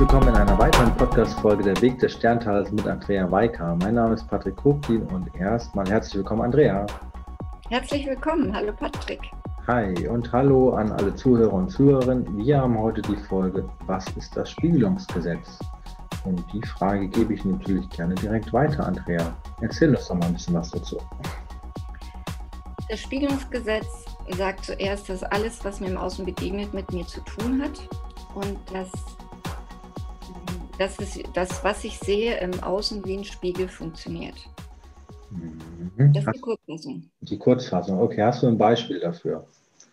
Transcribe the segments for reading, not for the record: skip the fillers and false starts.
willkommen in einer weiteren Podcast-Folge Der Weg des Sterntals mit Andrea Weikar. Mein Name ist Patrick Koplin und erstmal herzlich willkommen, Andrea. Herzlich willkommen. Hallo Patrick. Hi und hallo an alle Zuhörer und Zuhörerinnen. Wir haben heute die Folge Was ist das Spiegelungsgesetz? Und die Frage gebe ich natürlich gerne direkt weiter, Andrea. Erzähl uns doch mal ein bisschen was dazu. Das Spiegelungsgesetz sagt zuerst, dass alles, was mir im Außen begegnet, mit mir zu tun hat. Und dass das, was ich sehe, im Außen wie ein Spiegel funktioniert. Das ist die Kurzfassung. Die Kurzfassung, okay. Hast du ein Beispiel dafür?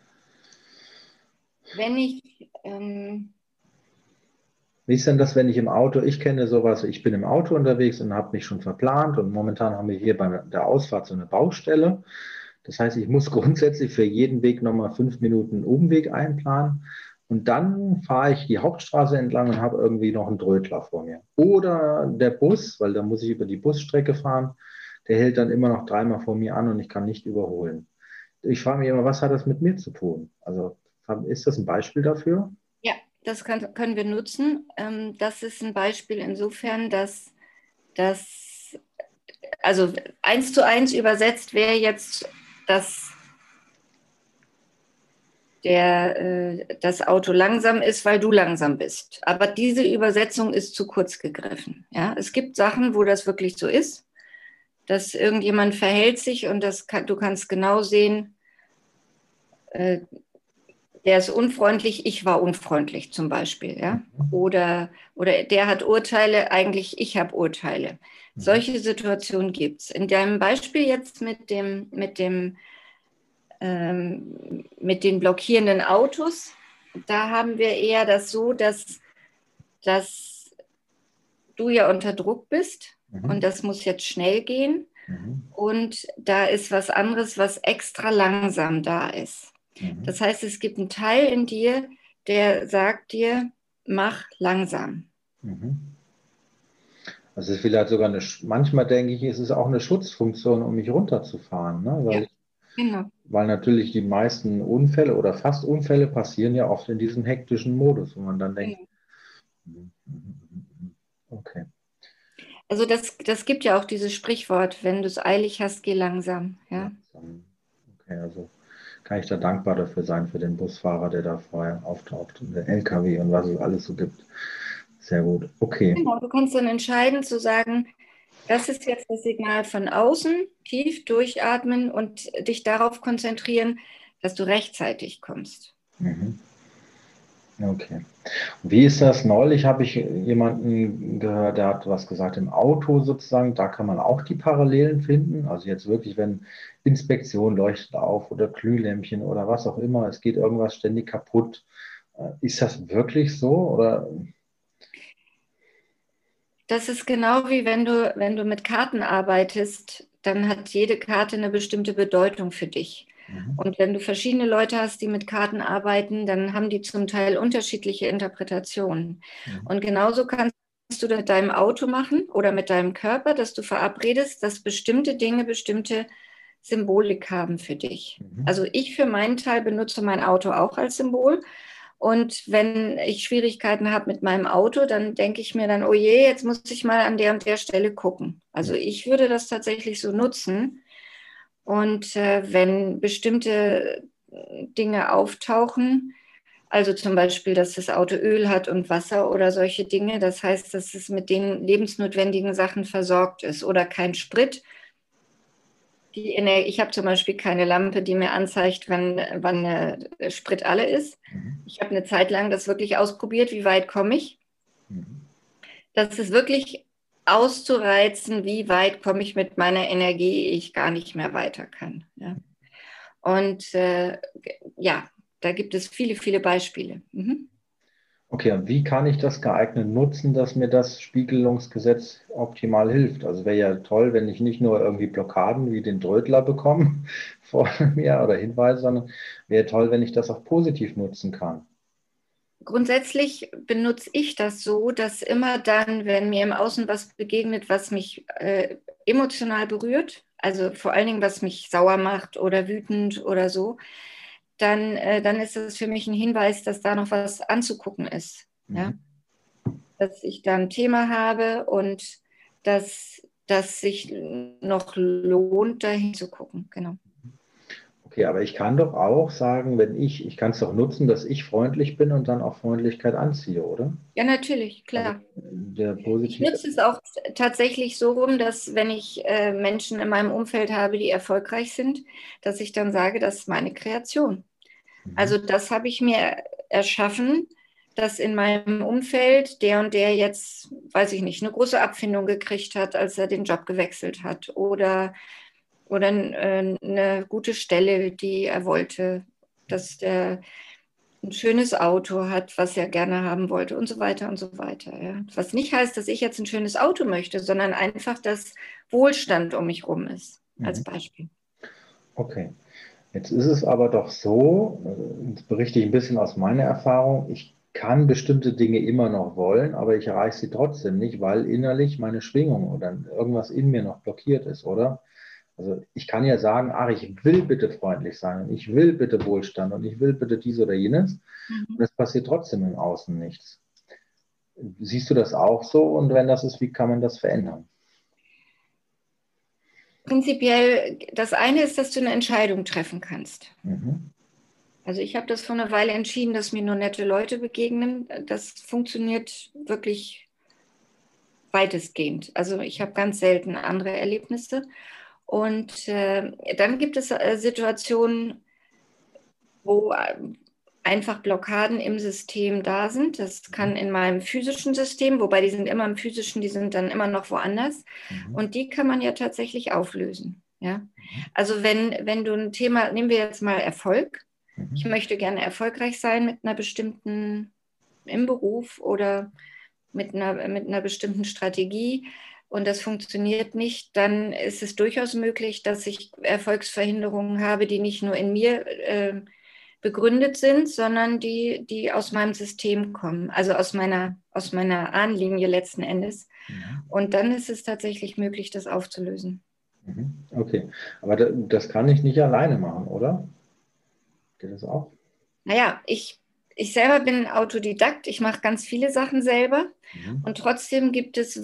Wie ist denn das, wenn ich im Auto, ich kenne sowas, ich bin im Auto unterwegs und habe mich schon verplant und momentan haben wir hier bei der Ausfahrt so eine Baustelle. Das heißt, ich muss grundsätzlich für jeden Weg nochmal 5 Minuten Umweg einplanen und dann fahre ich die Hauptstraße entlang und habe irgendwie noch einen Trödler vor mir. Oder der Bus, weil da muss ich über die Busstrecke fahren, der hält dann immer noch 3-mal vor mir an und ich kann nicht überholen. Ich frage mich immer, was hat das mit mir zu tun? Also ist das ein Beispiel dafür? Ja, das können wir nutzen. Das ist ein Beispiel insofern, dass also 1:1 übersetzt wäre jetzt, dass das Auto langsam ist, weil du langsam bist. Aber diese Übersetzung ist zu kurz gegriffen. Ja? Es gibt Sachen, wo das wirklich so ist, dass irgendjemand verhält sich und du kannst genau sehen, der ist unfreundlich, ich war unfreundlich zum Beispiel. Ja? Oder der hat Urteile, eigentlich ich habe Urteile. Solche Situationen gibt es. In deinem Beispiel jetzt mit den blockierenden Autos, da haben wir eher das so, dass du ja unter Druck bist und das muss jetzt schnell gehen und da ist was anderes, was extra langsam da ist. Das heißt, es gibt einen Teil in dir, der sagt dir, mach langsam. Also es ist vielleicht sogar manchmal denke ich, es ist auch eine Schutzfunktion, um mich runterzufahren, ne? Weil natürlich die meisten Unfälle oder fast Unfälle passieren ja oft in diesem hektischen Modus, wo man dann denkt, okay. Also das gibt ja auch dieses Sprichwort, wenn du es eilig hast, geh langsam. Ja? Okay, also kann ich da dankbar dafür sein, für den Busfahrer, der da vorher auftaucht und der LKW und was es alles so gibt. Sehr gut, okay. Genau, du kannst dann entscheiden zu sagen, das ist jetzt das Signal von außen, tief durchatmen und dich darauf konzentrieren, dass du rechtzeitig kommst. Okay. Wie ist das? Neulich habe ich jemanden gehört, der hat was gesagt im Auto sozusagen, da kann man auch die Parallelen finden. Also jetzt wirklich, wenn Inspektion leuchtet auf oder Glühlämpchen oder was auch immer, es geht irgendwas ständig kaputt. Ist das wirklich so? Oder? Das ist genau wie wenn du mit Karten arbeitest, dann hat jede Karte eine bestimmte Bedeutung für dich. Und wenn du verschiedene Leute hast, die mit Karten arbeiten, dann haben die zum Teil unterschiedliche Interpretationen. Und genauso kannst du das mit deinem Auto machen oder mit deinem Körper, dass du verabredest, dass bestimmte Dinge bestimmte Symbolik haben für dich. Also ich für meinen Teil benutze mein Auto auch als Symbol. Und wenn ich Schwierigkeiten habe mit meinem Auto, dann denke ich mir dann, oh je, jetzt muss ich mal an der und der Stelle gucken. Also ich würde das tatsächlich so nutzen. Und wenn bestimmte Dinge auftauchen, also zum Beispiel, dass das Auto Öl hat und Wasser oder solche Dinge, das heißt, dass es mit den lebensnotwendigen Sachen versorgt ist oder kein Sprit. Ich habe zum Beispiel keine Lampe, die mir anzeigt, wann der Sprit alle ist. Ich habe eine Zeit lang das wirklich ausprobiert, wie weit komme ich. Das ist wirklich auszureizen, wie weit komme ich mit meiner Energie, ehe ich gar nicht mehr weiter kann. Ja. Und da gibt es viele, viele Beispiele. Okay, und wie kann ich das geeignet nutzen, dass mir das Spiegelungsgesetz optimal hilft? Also wäre ja toll, wenn ich nicht nur irgendwie Blockaden wie den Trödler bekomme vor mir oder Hinweise, sondern wäre toll, wenn ich das auch positiv nutzen kann. Grundsätzlich benutze ich das so, dass immer dann, wenn mir im Außen was begegnet, was mich emotional berührt, also vor allen Dingen, was mich sauer macht oder wütend oder so, dann ist das für mich ein Hinweis, dass da noch was anzugucken ist. Ja? dass ich da ein Thema habe und dass das sich noch lohnt, dahin zu gucken. Genau. Okay, aber ich kann doch auch sagen, ich kann es doch nutzen, dass ich freundlich bin und dann auch Freundlichkeit anziehe, oder? Ja, natürlich, Also klar. der Ich positive. nutze es auch tatsächlich so rum, dass wenn ich Menschen in meinem Umfeld habe, die erfolgreich sind, dass ich dann sage, das ist meine Kreation. Mhm. Also das habe ich mir erschaffen, dass in meinem Umfeld der und der jetzt, weiß ich nicht, eine große Abfindung gekriegt hat, als er den Job gewechselt hat oder eine gute Stelle, die er wollte, dass der ein schönes Auto hat, was er gerne haben wollte und so weiter und so weiter. Ja. Was nicht heißt, dass ich jetzt ein schönes Auto möchte, sondern einfach, dass Wohlstand um mich rum ist, als Mhm. Beispiel. Okay. Jetzt ist es aber doch so, jetzt berichte ich ein bisschen aus meiner Erfahrung, ich kann bestimmte Dinge immer noch wollen, aber ich erreiche sie trotzdem nicht, weil innerlich meine Schwingung oder irgendwas in mir noch blockiert ist, oder? Also ich kann ja sagen, ach, ich will bitte freundlich sein und ich will bitte Wohlstand und ich will bitte dies oder jenes Mhm. und es passiert trotzdem im Außen nichts. Siehst du das auch so? Und wenn das ist, wie kann man das verändern? Prinzipiell, das eine ist, dass du eine Entscheidung treffen kannst. Mhm. Also ich habe das vor einer Weile entschieden, dass mir nur nette Leute begegnen. Das funktioniert wirklich weitestgehend. Also ich habe ganz selten andere Erlebnisse. Und dann gibt es Situationen, wo einfach Blockaden im System da sind. Das kann in meinem physischen System, wobei die sind immer im physischen, die sind dann immer noch woanders. Mhm. Und die kann man ja tatsächlich auflösen. Ja? Mhm. Also wenn du ein Thema, nehmen wir jetzt mal Erfolg. Ich Mhm. möchte gerne erfolgreich sein mit einer bestimmten, im Beruf oder mit einer bestimmten Strategie und das funktioniert nicht, dann ist es durchaus möglich, dass ich Erfolgsverhinderungen habe, die nicht nur in mir begründet sind, sondern die aus meinem System kommen, also aus meiner Ahnenlinie letzten Endes. Mhm. Und dann ist es tatsächlich möglich, das aufzulösen. Mhm. Okay, aber das kann ich nicht alleine machen, oder? Geht das auch? Naja, ich selber bin Autodidakt, ich mache ganz viele Sachen selber Mhm. und trotzdem gibt es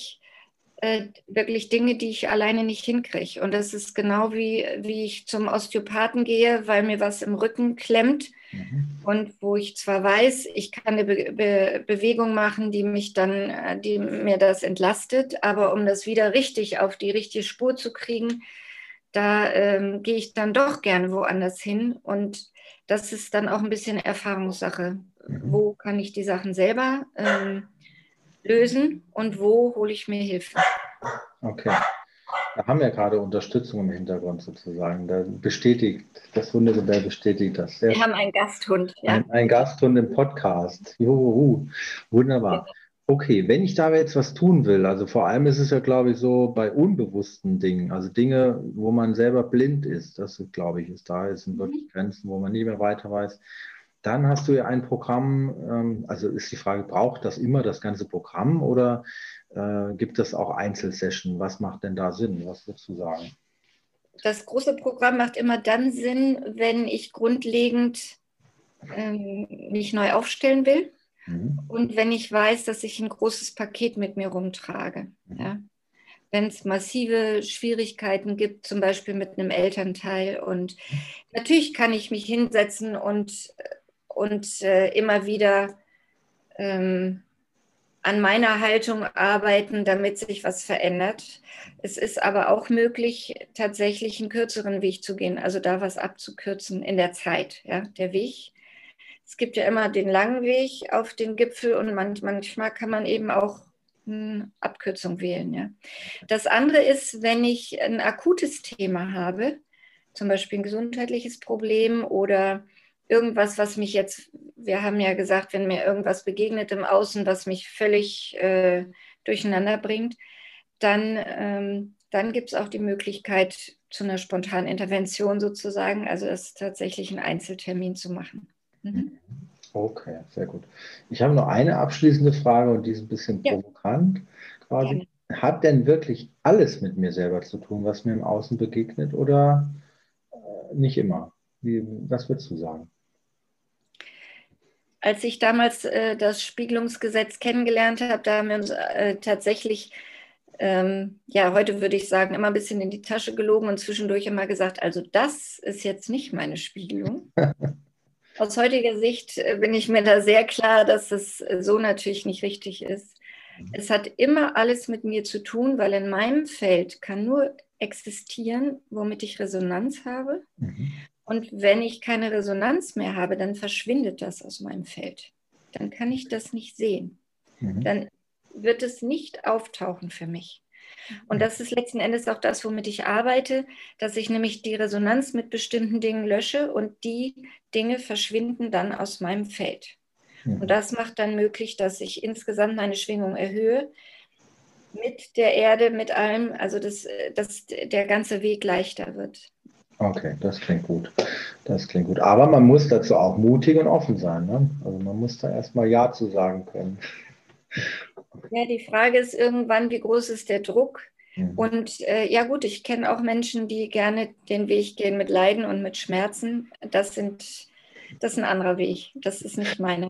wirklich Dinge, die ich alleine nicht hinkriege. Und das ist genau wie ich zum Osteopathen gehe, weil mir was im Rücken klemmt Mhm. und wo ich zwar weiß, ich kann eine Bewegung machen, die mir das entlastet, aber um das wieder richtig auf die richtige Spur zu kriegen, da gehe ich dann doch gerne woanders hin. Und das ist dann auch ein bisschen Erfahrungssache. Mhm. Wo kann ich die Sachen selber lösen und wo hole ich mir Hilfe? Okay. Da haben wir gerade Unterstützung im Hintergrund sozusagen. Da bestätigt, das Hundegebell bestätigt das. Sehr Wir schön. haben einen Gasthund, ja. Ein Gasthund im Podcast. Juhu. Wunderbar. Okay, wenn ich da jetzt was tun will, also vor allem ist es ja, glaube ich, so bei unbewussten Dingen, also Dinge, wo man selber blind ist, das glaube ich, ist da, es sind wirklich Mhm. Grenzen, wo man nie mehr weiter weiß. Dann hast du ja ein Programm, also ist die Frage, braucht das immer das ganze Programm oder gibt es auch Einzelsession? Was macht denn da Sinn? Was würdest du sagen? Das große Programm macht immer dann Sinn, wenn ich grundlegend mich neu aufstellen will Mhm. und wenn ich weiß, dass ich ein großes Paket mit mir rumtrage. Mhm. Ja? Wenn es massive Schwierigkeiten gibt, zum Beispiel mit einem Elternteil. Und natürlich kann ich mich hinsetzen und immer wieder ähm, an meiner Haltung arbeiten, damit sich was verändert. Es ist aber auch möglich, tatsächlich einen kürzeren Weg zu gehen, also da was abzukürzen in der Zeit, ja, der Weg. Es gibt ja immer den langen Weg auf den Gipfel und manchmal kann man eben auch eine Abkürzung wählen. Ja. Das andere ist, wenn ich ein akutes Thema habe, zum Beispiel ein gesundheitliches Problem oder irgendwas, was mich jetzt, wir haben ja gesagt, wenn mir irgendwas begegnet im Außen, was mich völlig durcheinander bringt, dann gibt es auch die Möglichkeit zu einer spontanen Intervention sozusagen, also das tatsächlich einen Einzeltermin zu machen. Mhm. Okay, sehr gut. Ich habe noch eine abschließende Frage und die ist ein bisschen Ja, provokant quasi. gerne. Hat denn wirklich alles mit mir selber zu tun, was mir im Außen begegnet oder nicht immer? Was würdest du sagen? als ich damals das Spiegelungsgesetz kennengelernt habe, da haben wir uns tatsächlich, heute würde ich sagen, immer ein bisschen in die Tasche gelogen und zwischendurch immer gesagt, also das ist jetzt nicht meine Spiegelung. Aus heutiger Sicht bin ich mir da sehr klar, dass es so natürlich nicht richtig ist. Es hat immer alles mit mir zu tun, weil in meinem Feld kann nur existieren, womit ich Resonanz habe. Und wenn ich keine Resonanz mehr habe, dann verschwindet das aus meinem Feld. Dann kann ich das nicht sehen. Dann wird es nicht auftauchen für mich. Und das ist letzten Endes auch das, womit ich arbeite, dass ich nämlich die Resonanz mit bestimmten Dingen lösche und die Dinge verschwinden dann aus meinem Feld. Und das macht dann möglich, dass ich insgesamt meine Schwingung erhöhe, mit der Erde, mit allem, also dass der ganze Weg leichter wird. Okay, das klingt gut. Das klingt gut. Aber man muss dazu auch mutig und offen sein. Ne? Also man muss da erstmal Ja zu sagen können. Ja, die Frage ist irgendwann, wie groß ist der Druck? Und ja gut, ich kenne auch Menschen, die gerne den Weg gehen mit Leiden und mit Schmerzen. Das ist ein anderer Weg. Das ist nicht meine.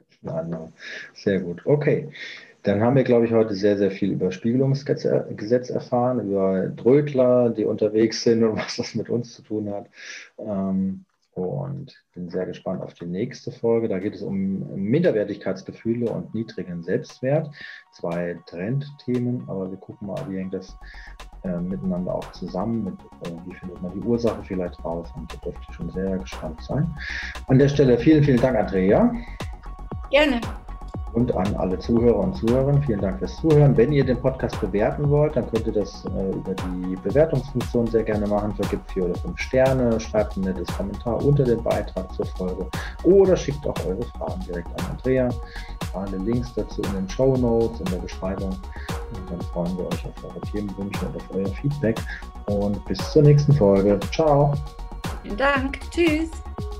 Sehr gut. Okay. Dann haben wir, glaube ich, heute sehr, sehr viel über Spiegelungsgesetz erfahren, über Drögler, die unterwegs sind und was das mit uns zu tun hat. Und bin sehr gespannt auf die nächste Folge. Da geht es um Minderwertigkeitsgefühle und niedrigen Selbstwert. 2 Trendthemen, aber wir gucken mal, wie hängt das miteinander auch zusammen. Wie findet man die Ursache vielleicht raus? Und da dürfte ich schon sehr gespannt sein. An der Stelle vielen, vielen Dank, Andrea. Gerne. Und an alle Zuhörer und Zuhörerinnen, vielen Dank fürs Zuhören. Wenn ihr den Podcast bewerten wollt, dann könnt ihr das über die Bewertungsfunktion sehr gerne machen. Vergibt 4 oder 5 Sterne, schreibt ein nettes Kommentar unter den Beitrag zur Folge oder schickt auch eure Fragen direkt an Andrea. Alle Links dazu in den Shownotes, in der Beschreibung. Und dann freuen wir euch auf eure Themenwünsche und auf euer Feedback. Und bis zur nächsten Folge. Ciao. Vielen Dank. Tschüss.